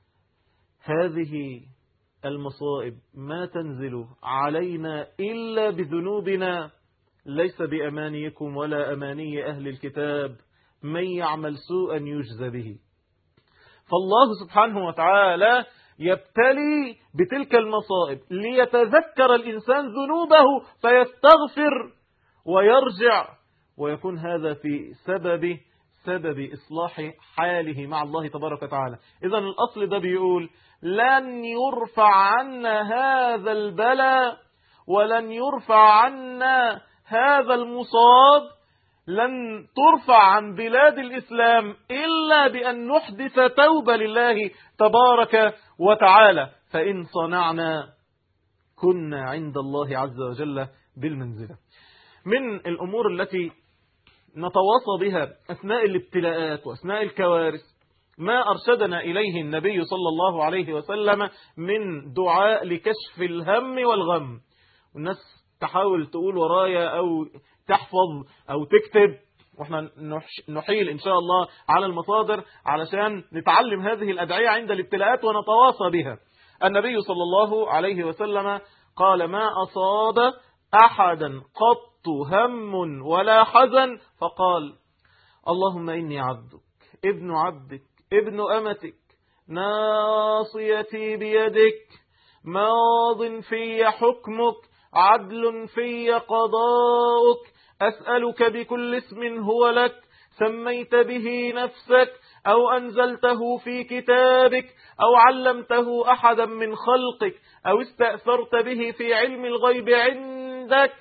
هذه المصائب ما تنزل علينا إلا بذنوبنا، ليس بأمانيكم ولا أماني أهل الكتاب، من يعمل سوءا يجزى به. فالله سبحانه وتعالى يبتلي بتلك المصائب ليتذكر الإنسان ذنوبه فيستغفر ويرجع، ويكون هذا في سبب إصلاح حاله مع الله تبارك وتعالى. إذن الأصل ده بيقول: لن يرفع عنا هذا البلاء ولن يرفع عنا هذا المصاب، لن ترفع عن بلاد الإسلام إلا بأن نحدث توبة لله تبارك وتعالى، فإن صنعنا كنا عند الله عز وجل بالمنزلة. من الأمور التي نتواصى بها أثناء الابتلاءات وأثناء الكوارث ما أرشدنا إليه النبي صلى الله عليه وسلم من دعاء لكشف الهم والغم. والناس تحاول تقول ورايا أو تحفظ أو تكتب، وإحنا نحيل إن شاء الله على المصادر علشان نتعلم هذه الأدعية عند الابتلاءات ونتواصى بها. النبي صلى الله عليه وسلم قال: ما أصاب أحدا قط هم ولا حزن فقال: اللهم إني عبدك ابن عبدك ابن أمتك ناصيتي بيدك ماض في حكمك عدل في قضاؤك أسألك بكل اسم هو لك سميت به نفسك أو أنزلته في كتابك أو علمته أحدا من خلقك أو استأثرت به في علم الغيب عندك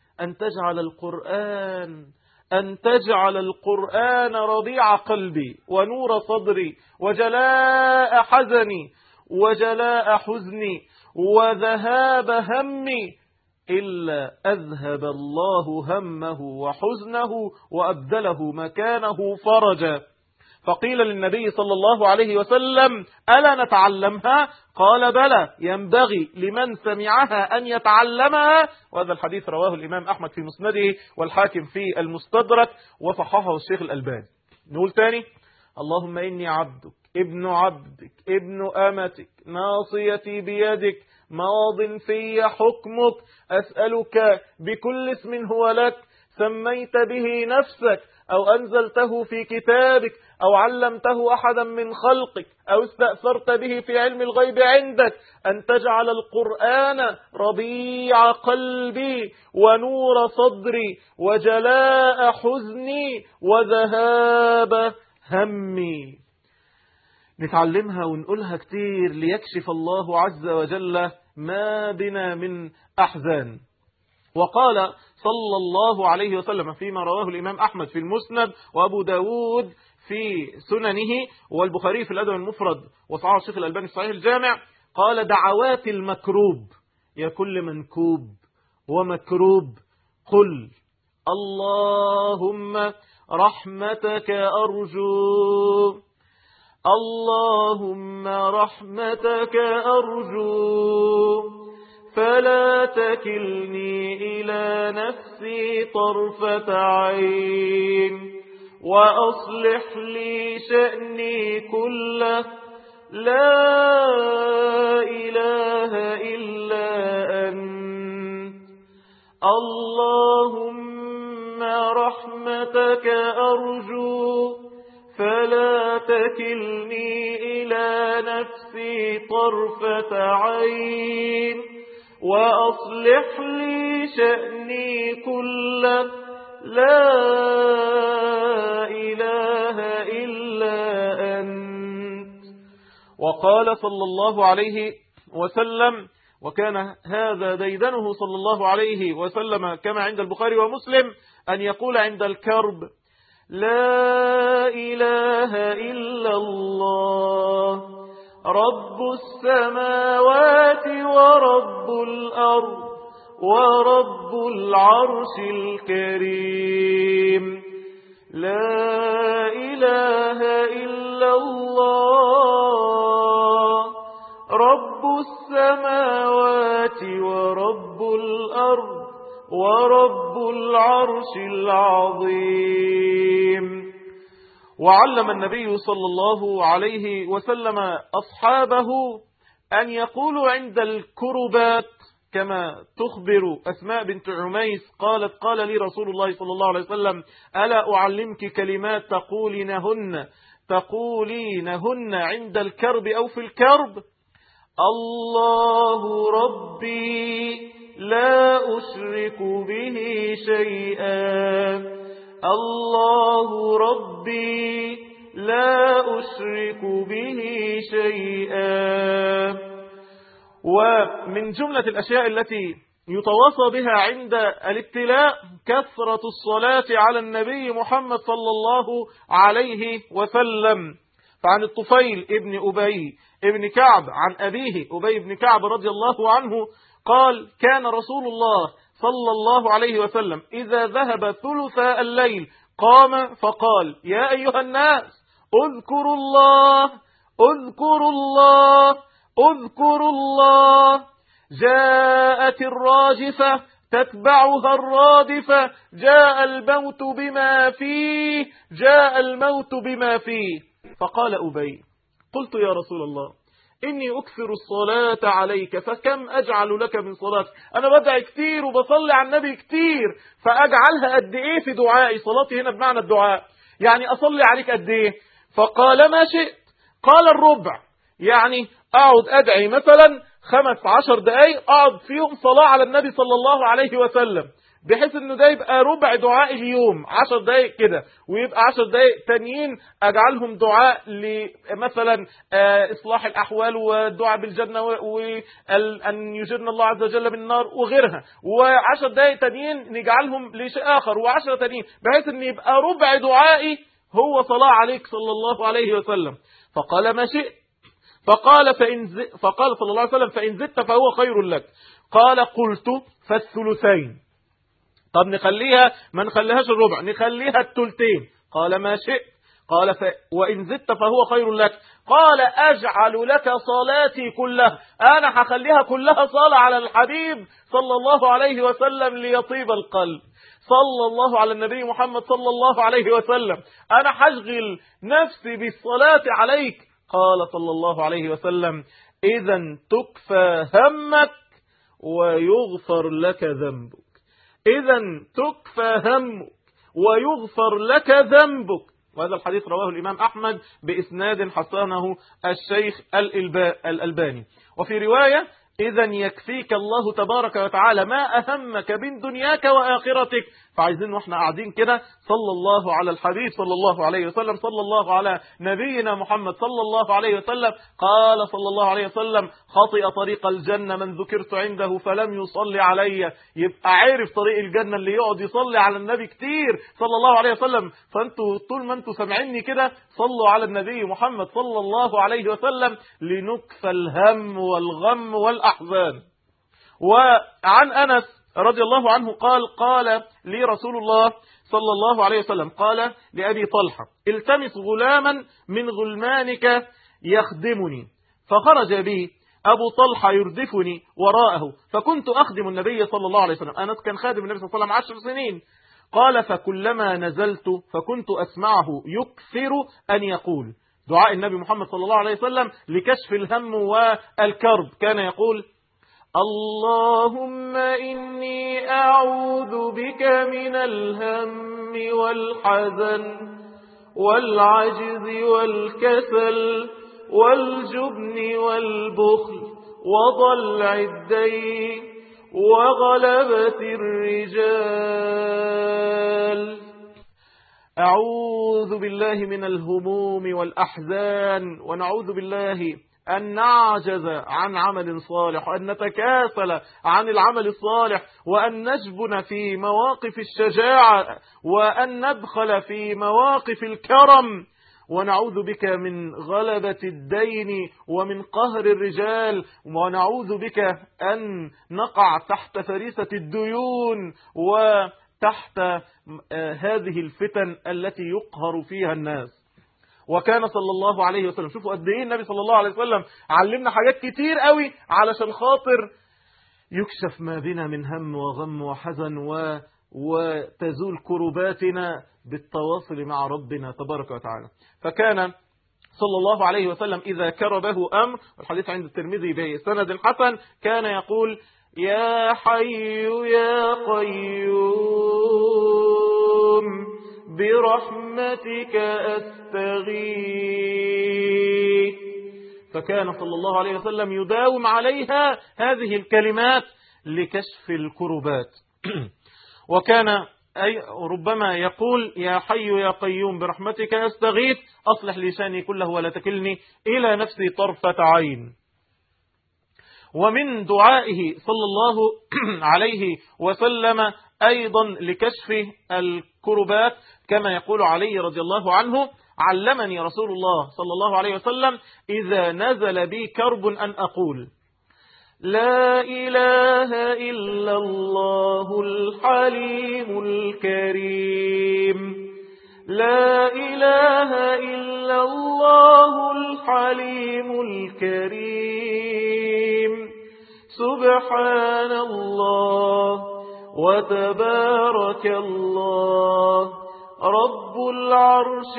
أن تجعل القرآن ربيع قلبي ونور صدري وجلاء حزني وجلاء حزني وذهاب همي إلا أذهب الله همه وحزنه وأبدله مكانه فرجا. فقيل للنبي صلى الله عليه وسلم ألا نتعلمها؟ قال بلى، ينبغي لمن سمعها أن يتعلمها. وهذا الحديث رواه الإمام أحمد في مسنده والحاكم في المستدرك وصححه الشيخ الألباني. نقول تاني: اللهم إني عبدك ابن عبدك ابن أمتك ناصيتي بيدك ماض في حكمك أسألك بكل اسم هو لك سميت به نفسك أو أنزلته في كتابك أو علمته أحدا من خلقك أو استأثرت به في علم الغيب عندك أن تجعل القرآن ربيع قلبي ونور صدري وجلاء حزني وذهاب همي. نتعلمها ونقولها كتير ليكشف الله عز وجل ما بنا من أحزان. وقال صلى الله عليه وسلم فيما رواه الإمام أحمد في المسند وأبو داود في سننه والبخاري في الأدب المفرد وصححه الشيخ الألباني في صحيح الجامع، قال: دعوات المكروب، يا كل منكوب ومكروب قل اللهم رحمتك أرجو، اللهم رحمتك أرجو فلا تكلني إلى نفسي طرفة عين وأصلح لي شأني كله لا إله إلا أنت، اللهم رحمتك أرجو فلا تكلني إلى نفسي طرفة عين وأصلح لي شأني كله لا إله إلا أنت. وقال صلى الله عليه وسلم، وكان هذا ديدنه صلى الله عليه وسلم كما عند البخاري ومسلم، أن يقول عند الكرب: لا إله إلا الله رب السماوات ورب الأرض ورب العرش الكريم، لا إله إلا الله رب السماوات ورب الأرض ورب العرش العظيم. وعلم النبي صلى الله عليه وسلم أصحابه أن يقولوا عند الكربات كما تخبر أسماء بنت عميس قالت: قال لي رسول الله صلى الله عليه وسلم: ألا أعلمك كلمات تقولينهن عند الكرب أو في الكرب؟ الله ربي لا أشرك به شيئا، الله ربي لا أشرك به شيئا. ومن جملة الأشياء التي يتواصى بها عند الابتلاء كثرة الصلاة على النبي محمد صلى الله عليه وسلم. فعن الطفيل ابن أبي ابن كعب عن أبيه أبي بن كعب رضي الله عنه قال: كان رسول الله صلى الله عليه وسلم إذا ذهب ثلث الليل قام فقال: يا أيها الناس اذكروا الله اذكروا الله اذكروا الله، جاءت الراجفة تتبعها الرادفة، جاء الموت بما فيه جاء الموت بما فيه. فقال أبي: قلت يا رسول الله إني أكثر الصلاة عليك فكم أجعل لك من صلاة؟ أنا بدعي كتير وبصلي على النبي كتير، فأجعلها قد إيه في دعائي؟ صلاتي هنا بمعنى الدعاء، يعني أصلي عليك قد إيه؟ فقال: ما شئت. قال: الربع، يعني أقعد أدعي مثلا 15 دقايق أقعد فيهم صلاة على النبي صلى الله عليه وسلم، بحيث انه ده يبقى ربع دعاء اليوم 10 دقايق كده، ويبقى 10 دقايق تانيين اجعلهم دعاء لمثلا اصلاح الاحوال والدعاء بالجنة وان يجرنا الله عز وجل من النار وغيرها، و10 دقايق تانيين نجعلهم لشيء اخر، و10 تانيين، بحيث ان يبقى ربع دعائي هو صلاة عليك صلى الله عليه وسلم. فقال: ما شئت. فقال صلى الله عليه وسلم: فإن زدت فهو خير لك. قال: قلت: فالثلثين. طب نخليها، ما نخليهاش الربع، نخليها الثلثين. قال: ما شئت. قال وإن زدت فهو خير لك. قال أجعل لك صلاتي كلها، أنا هخليها كلها صلاة على الحبيب صلى الله عليه وسلم ليطيب القلب. صلى الله على النبي محمد صلى الله عليه وسلم، أنا هشغل نفسي بالصلاة عليك. قال صلى الله عليه وسلم إذا تكفى همك ويغفر لك ذنبك. إذا تكفى همك ويغفر لك ذنبك. وهذا الحديث رواه الإمام أحمد بإسناد حسنه الشيخ الألباني. وفي رواية إذا يكفيك الله تبارك وتعالى ما أهمك من دنياك وآخرتك. فعايزين واحنا قاعدين كده صلى الله على الحبيب صلى الله عليه وسلم، صلى الله على نبينا محمد صلى الله عليه وسلم. قال صلى الله عليه وسلم خطئ طريق الجنة من ذكرت عنده فلم يصلي علي. يبقى عارف طريق الجنة اللي يقعد يصلي على النبي كتير صلى الله عليه وسلم. فانتوا طول ما انتوا سامعيني كده صلوا على النبي محمد صلى الله عليه وسلم لنكفى الهم والغم والأحزان. وعن أنس رضي الله عنه قال لي رسول الله صلى الله عليه وسلم قال لأبي طلحة التمس غلاما من غلمانك يخدمني، فخرج بي أبو طلحة يردفني وراءه، فكنت أخدم النبي صلى الله عليه وسلم. أنس كان خادم النبي صلى الله عليه وسلم 10 سنين. قال فكلما نزلت فكنت أسمعه يكثر أن يقول دعاء النبي محمد صلى الله عليه وسلم لكشف الهم والكرب. كان يقول اللهم إني أعوذ بك من الهم والحزن والعجز والكسل والجبن والبخل وضلع الدين وغلبة الرجال. أعوذ بالله من الهموم والأحزان، ونعوذ بالله أن نعجز عن عمل صالح، وأن نتكاسل عن العمل الصالح، وأن نجبن في مواقف الشجاعة، وأن نبخل في مواقف الكرم. ونعوذ بك من غلبة الدين ومن قهر الرجال، ونعوذ بك أن نقع تحت فريسة الديون وتحت هذه الفتن التي يقهر فيها الناس. وكان صلى الله عليه وسلم، شوفوا قد ايه النبي صلى الله عليه وسلم علمنا حاجات كتير قوي علشان خاطر يكشف ما بنا من هم وغم وحزن وتزول كرباتنا بالتواصل مع ربنا تبارك وتعالى. فكان صلى الله عليه وسلم إذا كربه أمر، والحديث عند الترمذي بسند حسن، كان يقول يا حي يا قيوم برحمتك أستغيث. فكان صلى الله عليه وسلم يداوم عليها هذه الكلمات لكشف الكربات. وكان ربما يقول يا حي يا قيوم برحمتك أستغيث أصلح لساني كله ولا تكلني إلى نفسي طرفة عين. ومن دعائه صلى الله عليه وسلم أيضا لكشف الكربات كما يقول علي رضي الله عنه علمني رسول الله صلى الله عليه وسلم إذا نزل بي كرب أن أقول لا إله إلا الله الحليم الكريم، لا إله إلا الله الحليم الكريم، سبحان الله وتبارك الله رب العرش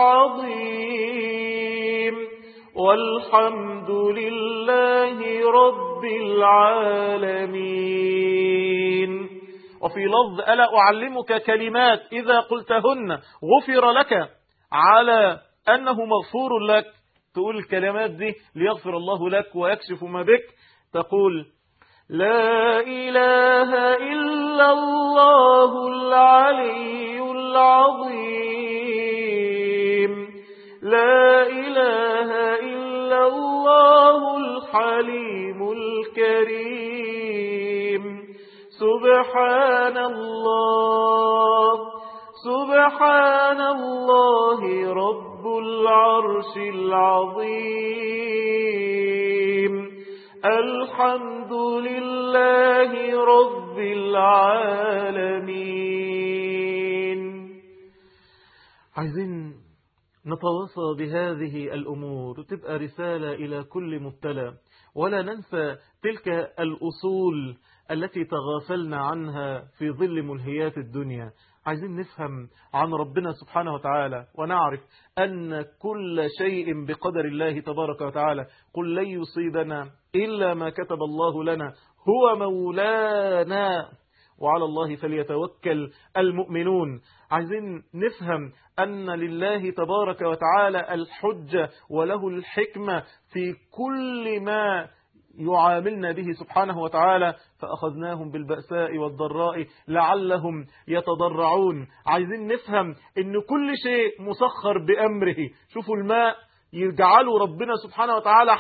العظيم والحمد لله رب العالمين. وفي لفظ ألا أعلمك كلمات إذا قلتهن غفر لك على أنه مغفور لك. تقول الكلمات دي ليغفر الله لك ويكشف ما بك. تقول لا إله إلا الله العلي العظيم، لا إله إلا الله الحليم الكريم، سبحان الله سبحان الله رب العرش العظيم، الحمد لله رب العالمين. عايزين نتواصى بهذه الأمور وتبقى رسالة إلى كل مبتلى، ولا ننسى تلك الأصول التي تغافلنا عنها في ظل ملهيات الدنيا. عايزين نفهم عن ربنا سبحانه وتعالى ونعرف أن كل شيء بقدر الله تبارك وتعالى. قل لن يصيبنا إلا ما كتب الله لنا هو مولانا وعلى الله فليتوكل المؤمنون. عايزين نفهم أن لله تبارك وتعالى الحجة وله الحكمة في كل ما يعاملنا به سبحانه وتعالى، فأخذناهم بالبأساء والضراء لعلهم يتضرعون. عايزين نفهم أن كل شيء مسخر بأمره. شوفوا الماء يجعله ربنا سبحانه وتعالى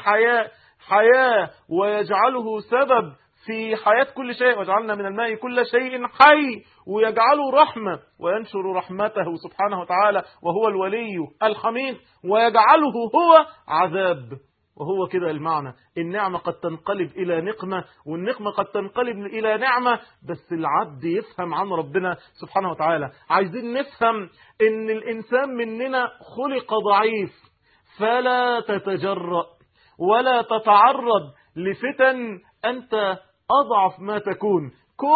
حياة ويجعله سبب في حياة كل شيء، وجعلنا من الماء كل شيء حي، ويجعله رحمة وينشر رحمته سبحانه وتعالى وهو الولي الحميد، ويجعله هو عذاب. وهو كده المعنى، النعمة قد تنقلب إلى نقمة، والنقمة قد تنقلب إلى نعمة، بس العبد يفهم عن ربنا سبحانه وتعالى. عايزين نفهم إن الإنسان مننا خلق ضعيف، فلا تتجرأ ولا تتعرض لفتن، أنت أضعف ما تكون.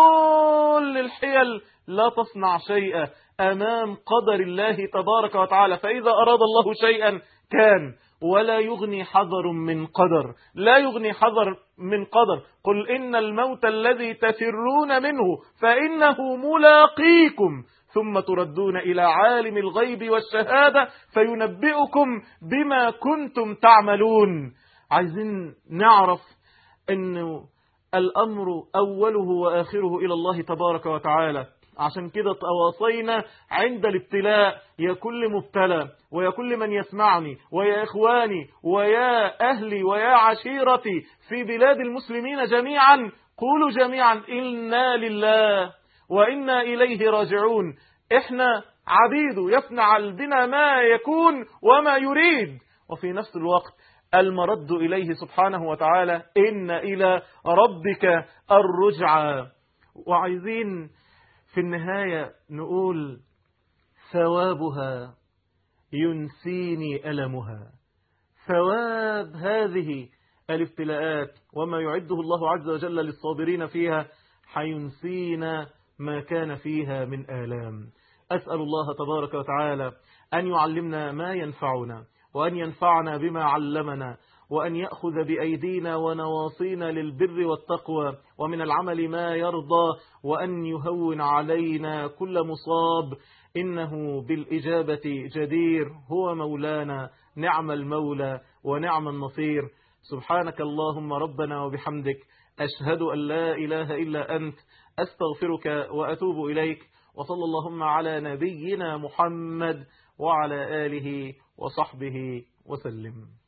كل الحيل لا تصنع شيئا أمام قدر الله تبارك وتعالى، فإذا أراد الله شيئا كان، ولا يغني حذر من قدر، لا يغني حذر من قدر. قل إن الموت الذي تفرون منه فإنه ملاقيكم ثم تردون إلى عالم الغيب والشهادة فينبئكم بما كنتم تعملون. عايزين نعرف أنه الأمر أوله وآخره إلى الله تبارك وتعالى. عشان كده تواصينا عند الابتلاء، يا كل مبتلى ويا كل من يسمعني ويا إخواني ويا أهلي ويا عشيرتي في بلاد المسلمين جميعا، قولوا جميعا إنا لله وإنا إليه راجعون. إحنا عبيده يفعل بنا ما يكون وما يريد، وفي نفس الوقت المرد إليه سبحانه وتعالى، إن إلى ربك الرجعى. وعايزين في النهاية نقول ثوابها ينسيني ألمها. ثواب هذه الابتلاءات وما يعده الله عز وجل للصابرين فيها حينسينا ما كان فيها من آلام. أسأل الله تبارك وتعالى أن يعلمنا ما ينفعنا، وأن ينفعنا بما علمنا، وأن يأخذ بأيدينا ونواصينا للبر والتقوى ومن العمل ما يرضى، وأن يهون علينا كل مصاب، إنه بالإجابة جدير، هو مولانا، نعم المولى ونعم النصير. سبحانك اللهم ربنا وبحمدك، أشهد أن لا إله إلا أنت، أستغفرك وأتوب إليك. وصلى اللهم على نبينا محمد وعلى آله وصحبه وسلم.